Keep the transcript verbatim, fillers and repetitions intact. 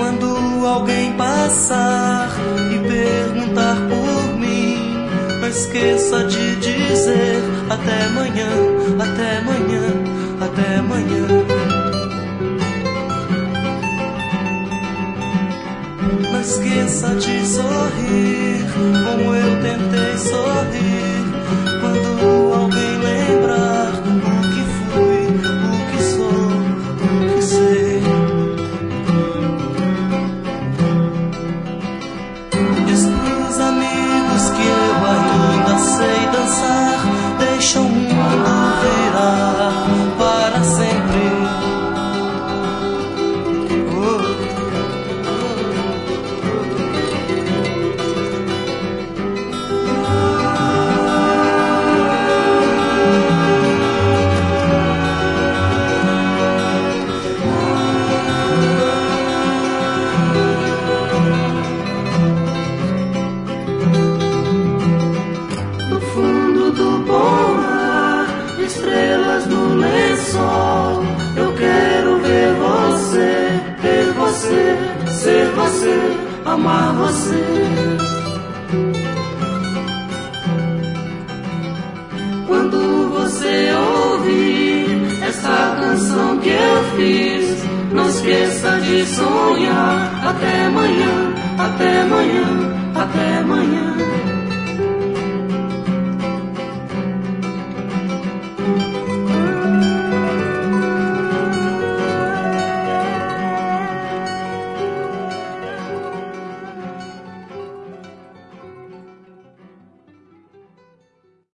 Quando alguém passar e perguntar por mim, não esqueça de dizer até amanhã, até amanhã, até amanhã. Não esqueça de sorrir como eu tentei sorrir. Quando alguém lembrar o que fui, o que sou, o que sei. Diz pros amigos que eu ainda sei dançar. Deixa o mundo virar para sempre. Estrelas no lençol, eu quero ver você, ter você, ser você, amar você. Quando você ouvir essa canção que eu fiz, não esqueça de sonhar. Até amanhã, até amanhã, até amanhã.